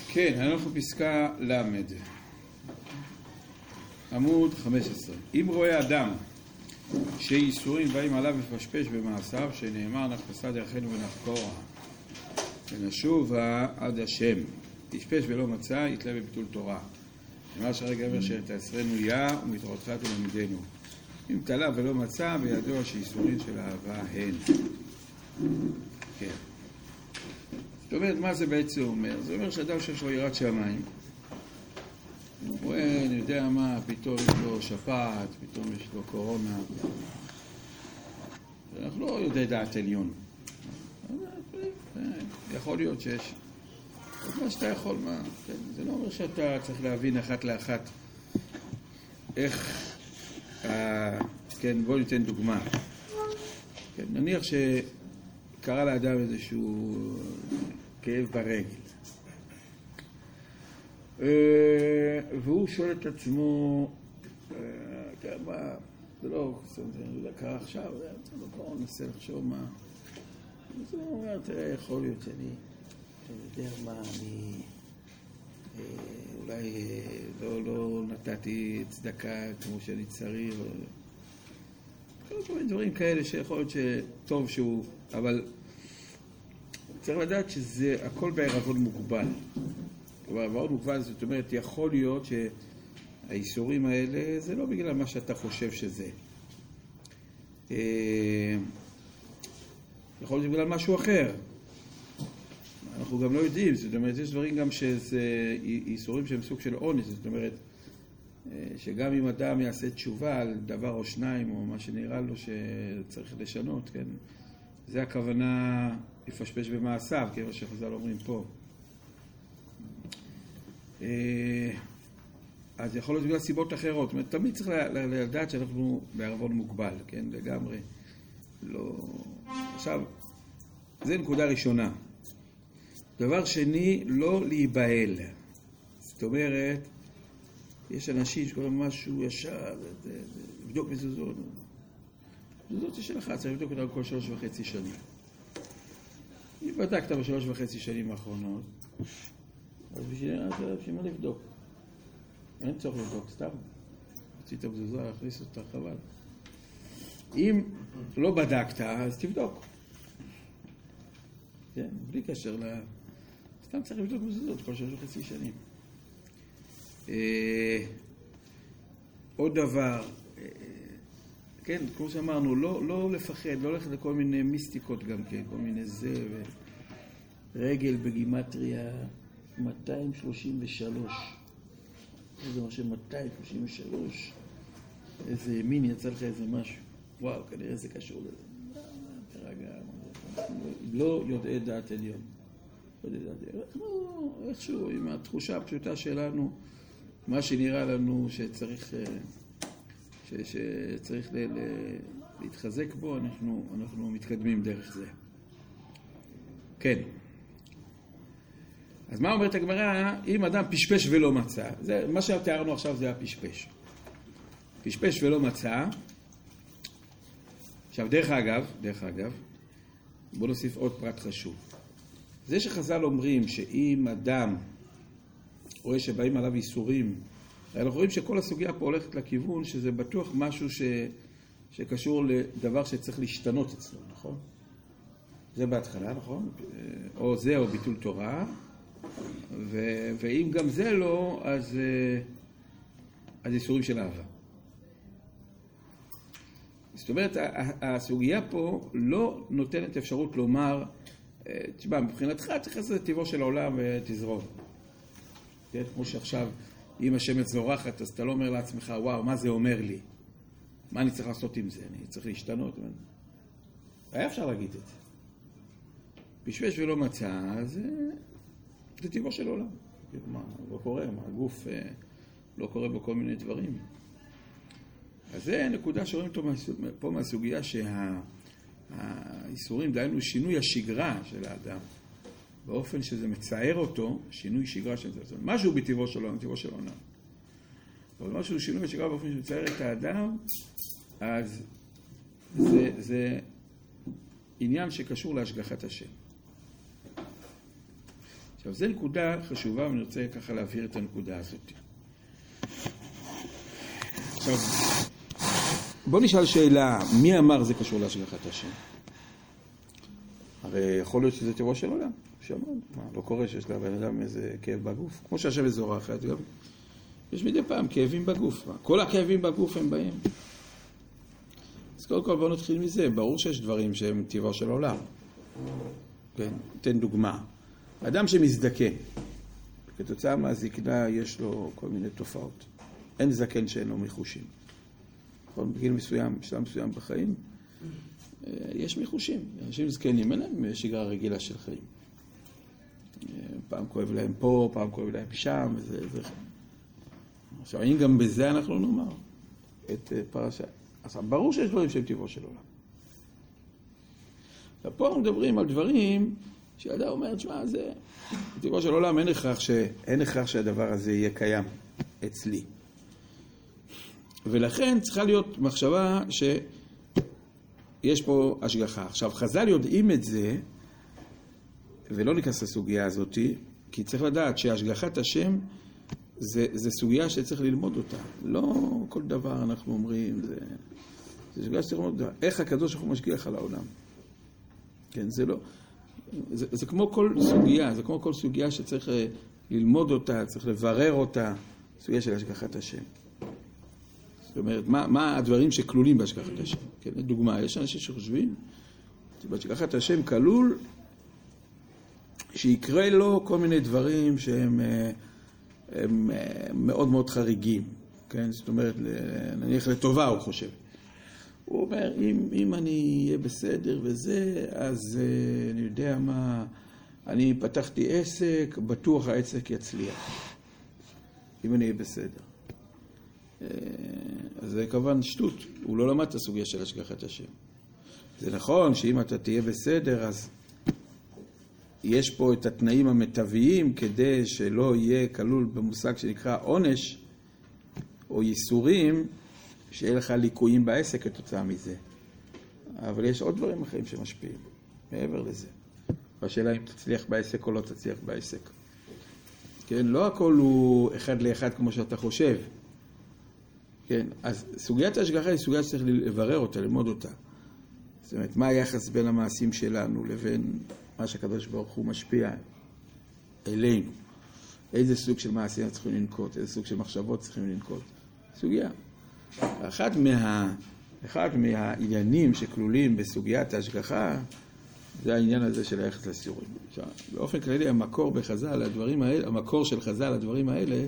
כן, אנחנו פסקה למד. עמוד 15. אם רואה אדם שאיסורים באים עליו לפשפש במעשיו, שנאמר נחפשה דרכנו ונחקורה ונשובה עד השם, תשפש ולא מצא, יתלה בביטול תורה. נאמר שהרגע אומר שתעשרנו יה ומתורתך תלמדנו. אם תלה ולא מצא, בידוע שאיסורים של אהבה הן. כן. זאת אומרת, מה זה בעצם אומר? זה אומר שאדם שיש לו יראת שמיים, הוא רואה, אני יודע מה, פתאום יש לו שפעת, פתאום יש לו קורונה. אנחנו לא יודעים דעת עליון. יכול להיות שיש. מה שאתה יכול, מה? כן, זה לא אומר שאתה צריך להבין אחת לאחת איך, כן, בוא ניתן דוגמה. כן, נניח שקרה לאדם איזשהו כאב ברגל. והוא שואל את עצמו, מה, זה לא קרה עכשיו, בואו ננסה לחשוב מה. אז הוא אומר, תראה, יכול להיות שאני יודע מה, אני אולי לא נתתי צדקה כמו שאני צריך, כל מיני דברים כאלה שיכול להיות שטוב שהוא, אבל צריך לדעת שזה הכל בערבון מוגבל. בערבון מוגבל זאת אומרת, יכול להיות שהאיסורים האלה זה לא בגלל מה שאתה חושב שזה. יכול להיות בגלל משהו אחר. אנחנו גם לא יודעים, זאת אומרת, יש דברים גם שזה איסורים שהם סוג של עונש, זאת אומרת, שגם אם אדם יעשה תשובה על דבר או שניים, או מה שנראה לו שצריך לשנות, כן? זה הכוונה לפשפש במעשיו, כמו שחז"ל אומרים פה. אז יכול להיות בגלל סיבות אחרות, זאת אומרת, תמיד צריך לדעת שאנחנו בערבון מוגבל, כן? לגמרי. לא... עכשיו, זה נקודה ראשונה. דבר שני, לא להיבהל. זאת אומרת, יש אנשים שקוראים משהו ישר, לבדוק מזוזות. מזוזות יש לך, צריך לבדוק אותם כל 3.5 שנים. אם בדקת ב3.5 שנים האחרונות, אז בשביל מה לבדוק? אין צורך לבדוק, סתם. רצית מזוזה, להכניס אותה, חבל. אם לא בדקת, אז תבדוק. כן, בלי קשר סתם צריך לבדוק מזוזות כל 3.5 שנים. עוד דבר, כן, כמו שאמרנו, לא לפחד, לא ללכת לכל מיני מיסטיקות גם כן, כל מיני זה, רגל בגימטריה 233. זה משהו 233, איזה מין יצא לך איזה משהו. וואו, כנראה זה קשור לזה. תרגע, לא יודעי דעת עליון. אנחנו איכשהו עם התחושה הפשוטה שלנו, מה שנראה לנו שצריך להתחזק בו, אנחנו מתקדמים דרך זה. כן. אז מה אומרת הגמרא? אם אדם פשפש ולא מצא, מה שתיארנו עכשיו זה הפשפש. פשפש ולא מצא. עכשיו, דרך אגב, בוא נוסיף עוד פרט חשוב. זה שחז"ל אומרים שאם אדם רואה שבאים עליו איסורים, אנחנו רואים שכל הסוגיה פה הולכת לכיוון שזה בטוח משהו שקשור לדבר שצריך להשתנות אצלו, נכון? זה בהתחלה, נכון? או זה או ביטול תורה, ואם גם זה לא, אז איסורים של אהבה. זאת אומרת, הסוגיה פה לא נותנת אפשרות לומר, תשמע, מבחינתך תכנס לטבעו של העולם ותזרום. כן? כמו שעכשיו, אם השמש זורחת, אז אתה לא אומר לעצמך, וואו, מה זה אומר לי? מה אני צריך לעשות עם זה? אני צריך להשתנות? היה אפשר להגיד את זה. פשפש ולא מצא, אז זה טבעו של העולם. מה, לא קורה, מה, הגוף לא קורה בו כל מיני דברים. אז זה נקודה שרואים פה מהסוגיה שהאיסורים, דהיינו שינוי השגרה של האדם, באופן שזה מצער אותו, שינוי שגרה של זה. משהו בטבעו של העולם, טבעו של העולם. אבל משהו שינוי השגרה באופן שמצער את האדם, אז זה עניין שקשור להשגחת השם. עכשיו, זו נקודה חשובה, ואני רוצה ככה להבהיר את הנקודה הזאת. עכשיו, בוא נשאל שאלה, מי אמר זה קשור להשגחת השם? הרי יכול להיות שזה טבעו של עולם. שאמרנו, לא קורה שיש לבן אדם איזה כאב בגוף. כמו שהשם אזור אחת, גם יש מדי פעם כאבים בגוף. כל הכאבים בגוף הם באים. אז קודם כל בואו נתחיל מזה. ברור שיש דברים שהם טבעו של עולם. כן, תן דוגמה. אדם שמזדקן, כתוצאה מהזקנה יש לו כל מיני תופעות. אין זקן שאין לו מיחושים. בגיל מסוים, בשלב מסוים בחיים, יש מיחושים. אנשים זקנים, אין להם שגרה רגילה של חיים. פעם כואב להם פה, פעם כואב להם שם, וזה. עכשיו, אם גם בזה אנחנו נאמר את פרשה. עכשיו, ברור שיש דברים שהם טבעו של עולם. ופה אנחנו מדברים על דברים שאדם אומר, תשמע, זה טבעו של עולם, אין הכרח שהדבר הזה יהיה קיים אצלי. ולכן צריכה להיות מחשבה שיש פה השגחה. עכשיו, חז"ל יודעים את זה, ולא ניכנס לסוגיה הזאת, כי צריך לדעת שהשגחת השם זה סוגיה שצריך ללמוד אותה. לא כל דבר אנחנו אומרים, זה סוגיה שצריך ללמוד אותה. איך הקדוש ברוך הוא משגיח על העולם? כן, זה לא... זה כמו כל סוגיה, זה כמו כל סוגיה שצריך ללמוד אותה, צריך לברר אותה, סוגיה של השגחת השם. זאת אומרת, מה הדברים שכלולים בהשגחת השם? כן, לדוגמה, יש אנשים שחושבים שבהשגחת השם כלול שיקרה לו כל מיני דברים שהם מאוד מאוד חריגים. כן, זאת אומרת, נניח לטובה הוא חושב. הוא אומר, אם אני אהיה בסדר וזה, אז אני יודע מה, אני פתחתי עסק, בטוח העסק יצליח. אם אני אהיה בסדר. אז זה כמובן שטות, הוא לא למד את הסוגיה של השגחת השם. זה נכון שאם אתה תהיה בסדר, אז יש פה את התנאים המטבעיים כדי שלא יהיה כלול במושג שנקרא עונש או ייסורים, שיהיה לך ליקויים בעסק כתוצאה מזה. אבל יש עוד דברים אחרים שמשפיעים, מעבר לזה. והשאלה אם תצליח בעסק או לא תצליח בעסק. כן, לא הכל הוא אחד לאחד כמו שאתה חושב. כן, אז סוגיית ההשגחה היא סוגיה שצריך לברר אותה, ללמוד אותה. זאת אומרת, מה היחס בין המעשים שלנו לבין מה שהקדוש ברוך הוא משפיע אלינו? איזה סוג של מעשים צריכים לנקוט? איזה סוג של מחשבות צריכים לנקוט? סוגיה. אחד מהעניינים שכלולים בסוגיית ההשגחה, זה העניין הזה של היחס לסיורים. עכשיו, באופן כללי, המקור של חז"ל לדברים האלה,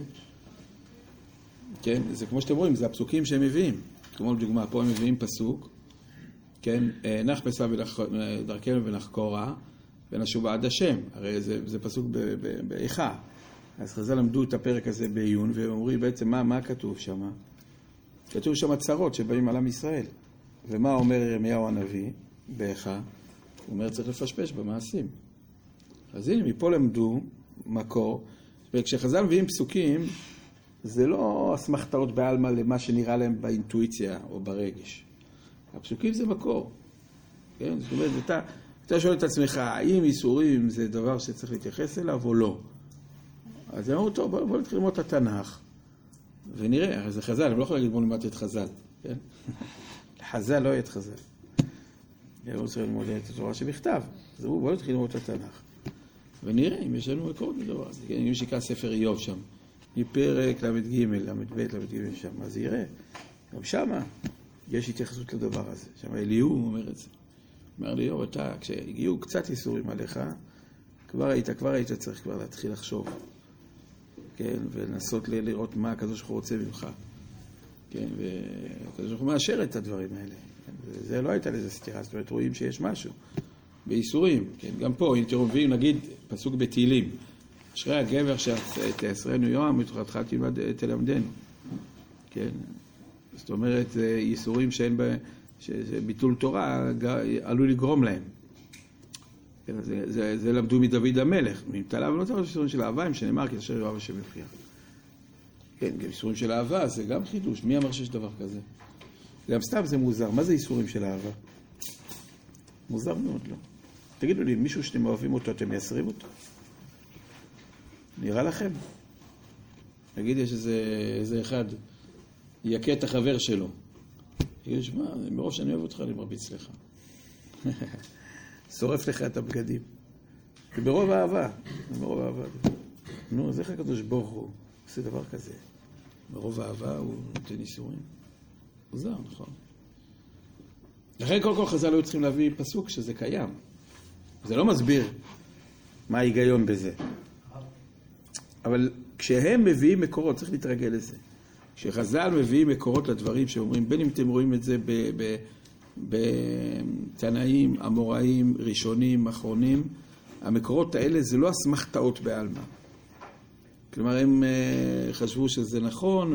כן, זה כמו שאתם רואים, זה הפסוקים שהם מביאים. כמו לדוגמה, פה הם מביאים פסוק, כן, נחפשה דרכנו ונחקורה, ונשובה עד השם. הרי זה פסוק באיכה. אז חז"ל למדו את הפרק הזה בעיון, והם אומרים בעצם מה כתוב שם? כתוב שם צרות שבאים על עם ישראל. ומה אומר ירמיהו הנביא באיכה? הוא אומר צריך לפשפש במעשים. אז הנה, מפה למדו מקור, וכשחז"ל מביאים פסוקים, זה לא אסמכתאות בעלמא למה שנראה להם באינטואיציה או ברגש. הפסוקים זה מקור. כן? זאת אומרת, אתה שואל את עצמך, האם איסורים זה דבר שצריך להתייחס אליו או לא? אז הם אמרו, טוב, בוא נתחיל ללמוד את התנ"ך, ונראה, הרי זה חז"ל, הם לא יכולים להגיד, בוא נלמד את חז"ל. כן? חז"ל לא יהיה את חז"ל. הם לא צריכים ללמוד את התורה שבכתב. אז אמרו, בוא נתחיל ללמוד את התנ"ך. ונראה אם יש לנו מקורות לדבר הזה. כן? אם שיקרא ספר איוב שם, מפרק למד ג', למד ב', למד ג' שם, אז יראה. גם שמה יש התייחסות לדבר הזה. שם אליהו אומר את זה. אומר לי, אתה, כשהגיעו קצת איסורים עליך, כבר היית צריך כבר להתחיל לחשוב. כן, ולנסות לראות מה הקדוש ברוך הוא רוצה ממך. כן, והקדוש ברוך הוא מאשר את הדברים האלה. כן, זה לא הייתה לזה סתירה, זאת אומרת, רואים שיש משהו. באיסורים, כן, גם פה, אם תראו, נגיד, פסוק בתהילים. אשרי הגבר שתעשרנו יום, מתוכתך תלמדנו. כן, זאת אומרת, זה איסורים שאין בה, שביטול תורה עלול לגרום להם. כן, זה למדו מדוד המלך. מתעלה ולא צריך איסורים של אהבה, אם שנאמר, כי אשר יאהב השם יבחיח. כן, גם איסורים של אהבה, זה גם חידוש. מי אמר שיש דבר כזה? גם סתם זה מוזר. מה זה איסורים של אהבה? מוזר מאוד, לא. תגידו לי, מישהו שאתם אוהבים אותו, אתם מייסרים אותו? נראה לכם? נגיד יש איזה אחד, יכה את החבר שלו. יגיד, שמע, מרוב שאני אוהב אותך, אני מרביץ לך. שורף לך את הבגדים. וברוב האהבה, ברוב האהבה. נו, אז איך הקדוש ברוך הוא עושה דבר כזה? ברוב האהבה הוא נותן איסורים. מוזר, נכון? לכן כל חז"ל היו צריכים להביא פסוק שזה קיים. זה לא מסביר מה ההיגיון בזה. אבל כשהם מביאים מקורות, צריך להתרגל לזה. כשחז"ל מביאים מקורות לדברים שאומרים, בין אם אתם רואים את זה בתנאים, אמוראים, ראשונים, אחרונים, המקורות האלה זה לא אסמכתאות בעלמא. כלומר, הם חשבו שזה נכון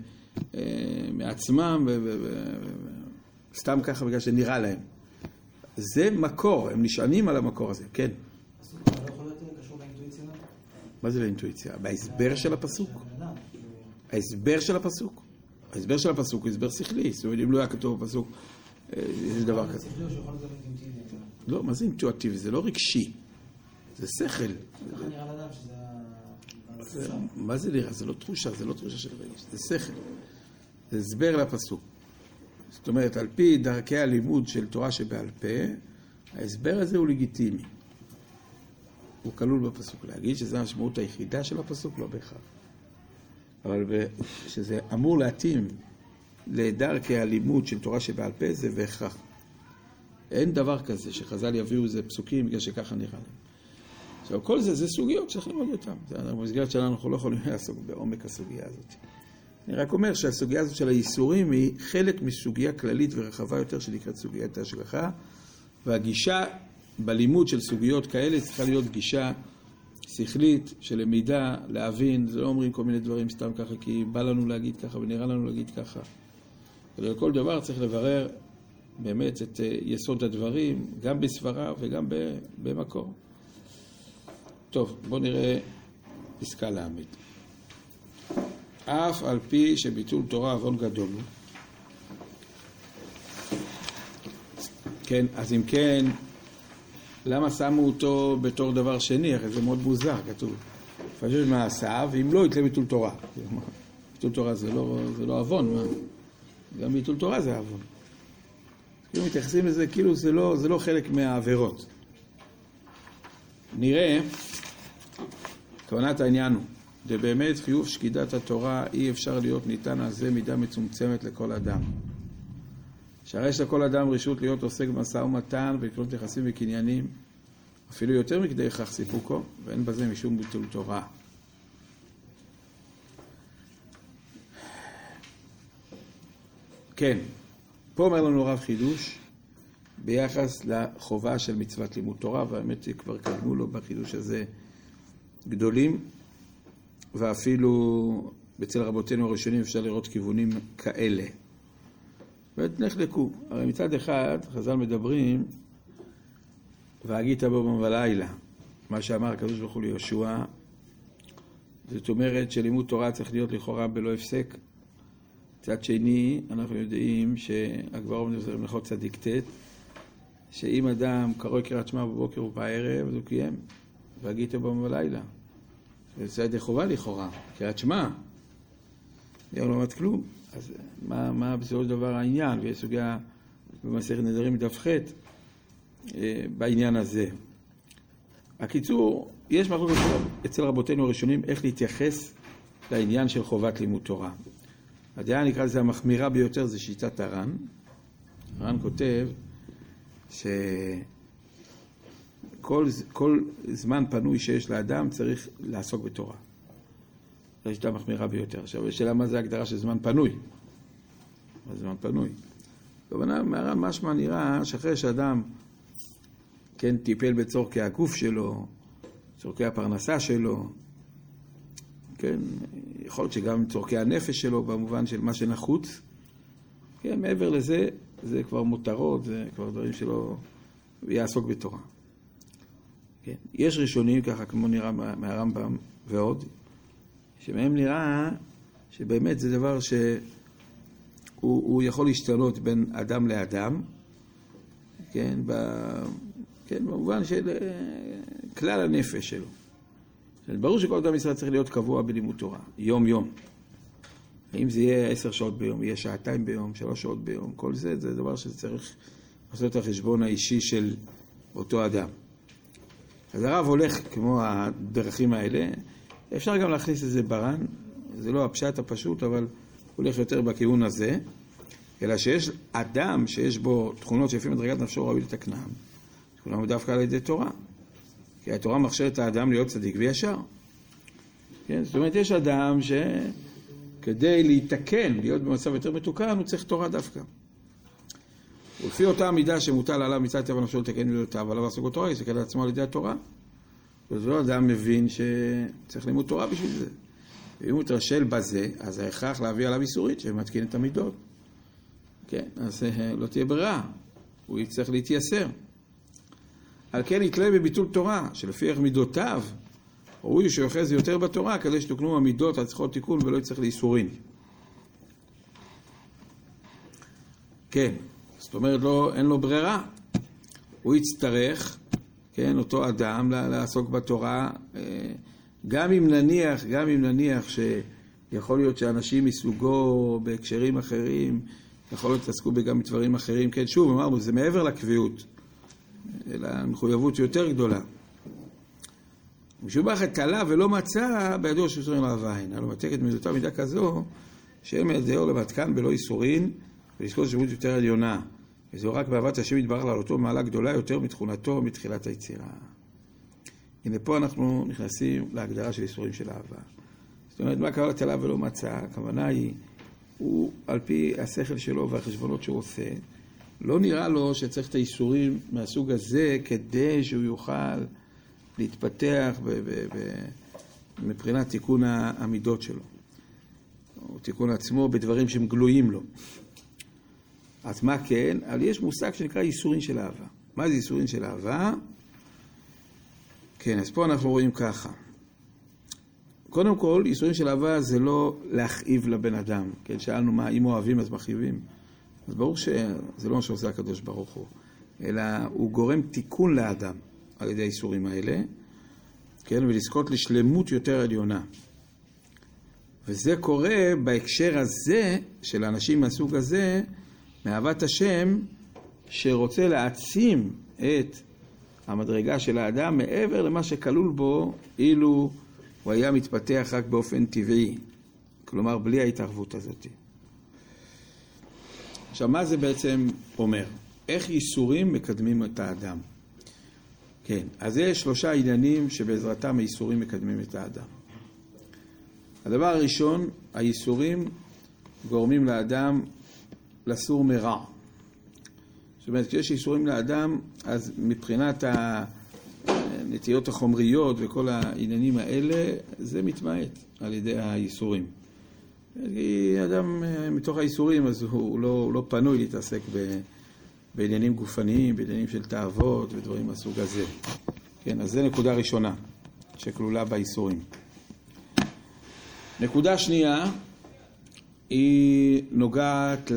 ומעצמם סתם ככה בגלל שנראה להם. זה מקור, הם נשענים על המקור הזה, כן. הפסוק לא יכול להיות קשור לאינטואיציה? מה זה לאינטואיציה? בהסבר של הפסוק. ההסבר של הפסוק. ההסבר של הפסוק הוא הסבר שכלי. זאת אומרת, אם לא היה כתוב בפסוק, יש דבר כזה. לא, מה זה אינטואיטיבי? זה לא רגשי. זה שכל. ככה נראה לאדם שזה... מה זה נראה? זה לא תחושה, זה לא תחושה של רגש. זה שכל. זה הסבר לפסוק. זאת אומרת, על פי דרכי הלימוד של תורה שבעל פה, ההסבר הזה הוא לגיטימי. הוא כלול בפסוק. להגיד שזו המשמעות היחידה של הפסוק, לא בהכרח. אבל שזה אמור להתאים לדרכי הלימוד של תורה שבעל פה, זה בהכרח. אין דבר כזה שחז"ל יביאו איזה פסוקים בגלל שככה נראה להם. עכשיו, כל זה סוגיות שצריך ללמוד אותם. במסגרת שלנו אנחנו לא יכולים לעסוק בעומק הסוגיה הזאת. אני רק אומר שהסוגיה הזאת של האיסורים היא חלק מסוגיה כללית ורחבה יותר שנקראת סוגיית ההשגחה, והגישה בלימוד של סוגיות כאלה צריכה להיות גישה שכלית של למידה, להבין, זה לא אומרים כל מיני דברים סתם ככה כי בא לנו להגיד ככה ונראה לנו להגיד ככה. ולכל דבר צריך לברר באמת את יסוד הדברים, גם בסברה וגם במקור. טוב, בואו נראה פסקה לעמית. אף על פי שביטול תורה עוון גדול הוא. כן, אז אם כן, למה שמו אותו בתור דבר שני? אחרי זה מאוד מוזר, כתוב. פשוט מעשה, ואם לא, יתלה ביטול תורה. ביטול תורה זה לא עוון, מה? גם ביטול תורה זה עוון. כאילו מתייחסים לזה, כאילו זה לא חלק מהעבירות. נראה, כוונת העניין הוא, זה באמת חיוב שקידת התורה, אי אפשר להיות ניתן על זה מידה מצומצמת לכל אדם. שהרי יש לכל אדם רשות להיות עוסק במשא ומתן ולקנות יחסים וקניינים, אפילו יותר מכדי כך סיפוקו, ואין בזה משום ביטול תורה. כן, פה אומר לנו רב חידוש ביחס לחובה של מצוות לימוד תורה, והאמת כבר קדמו לו בחידוש הזה גדולים, ואפילו אצל רבותינו הראשונים אפשר לראות כיוונים כאלה. ותנחלקו. הרי מצד אחד חז"ל מדברים והגית בו בלילה, מה שאמר הקדוש ברוך הוא ליהושע, זאת אומרת שלימוד תורה צריך להיות לכאורה בלא הפסק. מצד שני, אנחנו יודעים שהגמרא אומרת בהלכות צדיק ט', שאם אדם קרוא קריאת שמע בבוקר ובערב, אז הוא קיים, והגית בו בלילה. זה ידי חובה לכאורה, קריאת שמע. לא למד כלום. אז מה בסופו של דבר העניין? ויש סוגיה במסכת נדרים דף ח' בעניין הזה. הקיצור, יש מחלוקת אצל רבותינו הראשונים איך להתייחס לעניין של חובת לימוד תורה. הדעה נקרא לזה המחמירה ביותר, זה שיטת הר"ן. הר"ן כותב שכל זמן פנוי שיש לאדם צריך לעסוק בתורה. זו שיטה מחמירה ביותר. עכשיו, השאלה מה זה ההגדרה של זמן פנוי? מה זה זמן פנוי? מהר"ן משמע נראה שאחרי שאדם כן טיפל בצורכי הגוף שלו, צורכי הפרנסה שלו, כן, יכול להיות שגם צורכי הנפש שלו במובן של מה שנחוץ, כן, מעבר לזה, זה כבר מותרות, זה כבר דברים שלו יעסוק בתורה. כן. יש ראשונים, ככה כמו נראה מהרמב"ם ועוד, שמהם נראה שבאמת זה דבר שהוא יכול להשתנות בין אדם לאדם, כן, במובן של כלל הנפש שלו. ברור שכל אדם ישראל צריך להיות קבוע בלימוד תורה, יום יום. אם זה יהיה 10 שעות ביום, יהיה 2 ביום, 3 שעות ביום, כל זה דבר שצריך לעשות את החשבון האישי של אותו אדם. אז הרב הולך כמו הדרכים האלה, אפשר גם להכניס את זה ברן, זה לא הפשט הפשוט, אבל הולך יותר בכיוון הזה, אלא שיש אדם שיש בו תכונות שלפי מדרגת נפשו ראוי לתקנם, כולם דווקא על ידי תורה. כי התורה מכשירה את האדם להיות צדיק וישר. כן? זאת אומרת, יש אדם שכדי להתקן, להיות במצב יותר מתוקן, הוא צריך תורה דווקא. ולפי אותה המידה שמוטל עליו מצד טבע נפשו לתקן מידותיו, עליו לעסוק בתורה, יסתכל על עצמו על ידי התורה. וזו אדם מבין שצריך לימוד תורה בשביל זה. ואם הוא מתרשל בזה, אז ההכרח להביא עליו איסורית שמתקין את המידות. כן, אז לא תהיה ברירה, הוא יצטרך להתייסר. על כן יתלה בביטול תורה, שלפי איך מידותיו, ראוי שיוחז יותר בתורה, כדי שתוקנו המידות על צריכות תיקון ולא יצטרך לאיסורין. כן, זאת אומרת, אין לו ברירה. הוא יצטרך, כן, אותו אדם לעסוק בתורה, גם אם נניח שיכול להיות שאנשים מסוגו בהקשרים אחרים, יכול להיות לעסקו גם בדברים אחרים. כן, שוב, אמרנו, זה מעבר לקביעות, אלא מחויבות יותר גדולה. משובח את תלה ולא מצא בידו שאיסורין לאהבה הן. הלא מתק את מידותיו מידה כזו, שהם ידעו למתקן בלא איסורין, ולזכות שמות יותר עליונה. וזהו רק באהבת השם יתברך לעלותו מעלה גדולה יותר מתכונתו מתחילת היצירה. הנה פה אנחנו נכנסים להגדרה של איסורים של אהבה. זאת אומרת, מה קרה לתלה ולא מצא? הכוונה היא, הוא על פי השכל שלו והחשבונות שהוא עושה, לא נראה לו שצריך את האיסורים מהסוג הזה כדי שהוא יוכל להתפתח מבחינת תיקון המידות שלו. או תיקון עצמו בדברים שהם גלויים לו. אז מה כן? אבל יש מושג שנקרא איסורים של אהבה. מה זה איסורים של אהבה? כן, אז פה אנחנו רואים ככה. קודם כל, איסורים של אהבה זה לא להכאיב לבן אדם. כן, שאלנו מה, אם אוהבים אז מכאיבים. אז ברור שזה לא מה שעושה הקדוש ברוך הוא, אלא הוא גורם תיקון לאדם על ידי האיסורים האלה, כן, ולזכות לשלמות יותר עליונה. וזה קורה בהקשר הזה של האנשים מהסוג הזה, מאהבת השם, שרוצה להעצים את המדרגה של האדם מעבר למה שכלול בו, אילו הוא היה מתפתח רק באופן טבעי. כלומר, בלי ההתערבות הזאת. עכשיו, מה זה בעצם אומר? איך ייסורים מקדמים את האדם? כן, אז יש 3 עניינים שבעזרתם הייסורים מקדמים את האדם. הדבר הראשון, הייסורים גורמים לאדם לסור מרע. זאת אומרת, כשיש ייסורים לאדם, אז מבחינת הנטיות החומריות וכל העניינים האלה, זה מתמעט על ידי הייסורים. כי אדם מתוך הייסורים, אז הוא לא פנוי להתעסק בעניינים גופניים, בעניינים של תאוות ודברים מהסוג הזה. כן, אז זה נקודה ראשונה שכלולה בייסורים. נקודה שנייה היא נוגעת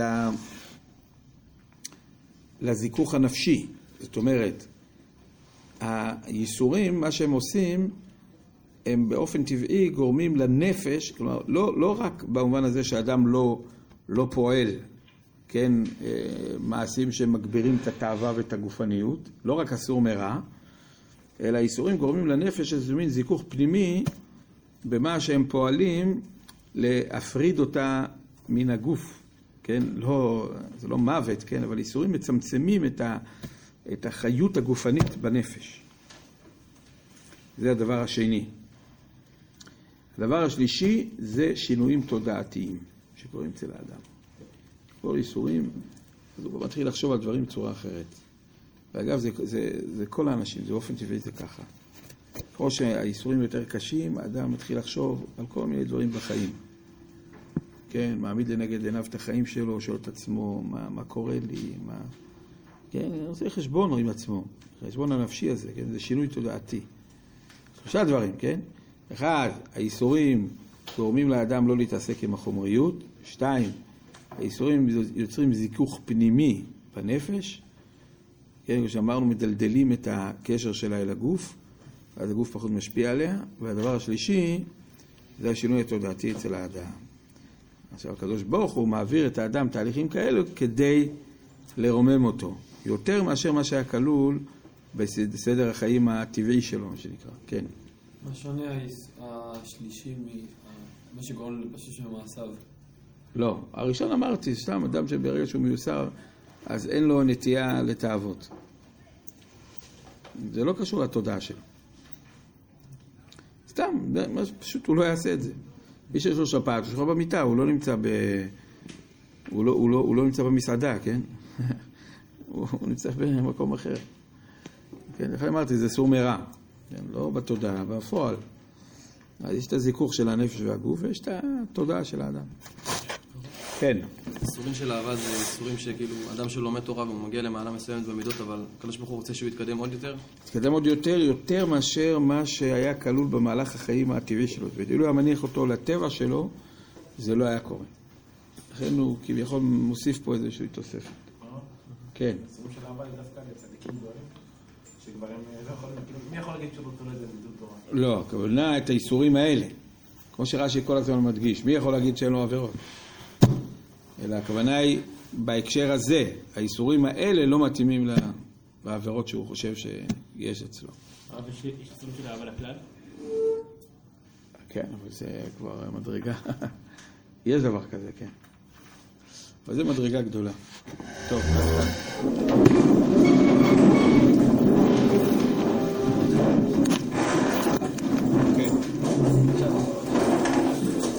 לזיכוך הנפשי. זאת אומרת, הייסורים, מה שהם עושים, הם באופן טבעי גורמים לנפש, כלומר, לא רק במובן הזה שהאדם לא פועל, כן, מעשים שמגבירים את התאווה ואת הגופניות, לא רק אסור מרע, אלא הייסורים גורמים לנפש איזה מין זיכוך פנימי במה שהם פועלים להפריד אותה מן הגוף. כן, זה לא מוות, כן, אבל ייסורים מצמצמים את החיות הגופנית בנפש. זה הדבר השני. הדבר השלישי זה שינויים תודעתיים שקורים אצל האדם. כל ייסורים, אז הוא מתחיל לחשוב על דברים בצורה אחרת. ואגב, זה כל האנשים, זה באופן טבעי זה ככה. ככל שהייסורים יותר קשים, האדם מתחיל לחשוב על כל מיני דברים בחיים. כן, מעמיד לנגד עיניו את החיים שלו, שואל את עצמו, מה קורה לי, כן, זה חשבון עם עצמו, חשבון הנפשי הזה, כן, זה שינוי תודעתי. 3 דברים, כן? 1, הייסורים גורמים לאדם לא להתעסק עם החומריות. 2, הייסורים יוצרים זיכוך פנימי בנפש. כן, כשאמרנו, מדלדלים את הקשר שלה אל הגוף. ואז הגוף פחות משפיע עליה, והדבר השלישי, זה השינוי התודעתי אצל האדם. עכשיו, הקדוש ברוך הוא מעביר את האדם תהליכים כאלו כדי לרומם אותו, יותר מאשר מה שהיה כלול בסדר החיים הטבעי שלו, מה שנקרא. כן. מה שונה השלישי מה שגורם לבשש במעשיו? לא, הראשון אמרתי, סתם אדם שברגע שהוא מיוסר, אז אין לו נטייה לתאוות. זה לא קשור לתודעה שלו. סתם, פשוט הוא לא יעשה את זה. מי שיש לו שפעת, הוא שוכב במיטה, הוא לא נמצא הוא לא נמצא במסעדה, כן? הוא נמצא במקום אחר. כן, איך אמרתי, זה סור מרע. כן, לא בתודעה, בפועל. אז יש את הזיכוך של הנפש והגוף, ויש את התודעה של האדם. כן. איסורים של אהבה זה איסורים שכאילו אדם שלומד תורה והוא מגיע למעלה מסוימת במידות, אבל הקדוש ברוך הוא רוצה שהוא יתקדם עוד יותר? יתקדם עוד יותר מאשר מה שהיה כלול במהלך החיים הטבעי שלו. ואילו היה מניח אותו לטבע שלו, זה לא היה קורה. לכן הוא כביכול מוסיף פה איזושהי תוספת. כן. איסורים של אהבה זה דווקא לצדיקים גדולים, שכבר הם לא יכולים, מי יכול להגיד שהוא לא תולד למידות תורה? לא, הכוונה את האיסורים האלה. כמו שרש"י כל הזמן מדגיש. מי יכול להגיד שאין לו עבירות? אלא הכוונה היא, בהקשר הזה, האיסורים האלה לא מתאימים לעבירות שהוא חושב שיש אצלו. הרב, יש איסורים של אהבה לכלל? כן, אבל זה כבר מדרגה. יש דבר כזה, כן. אבל זה מדרגה גדולה. טוב.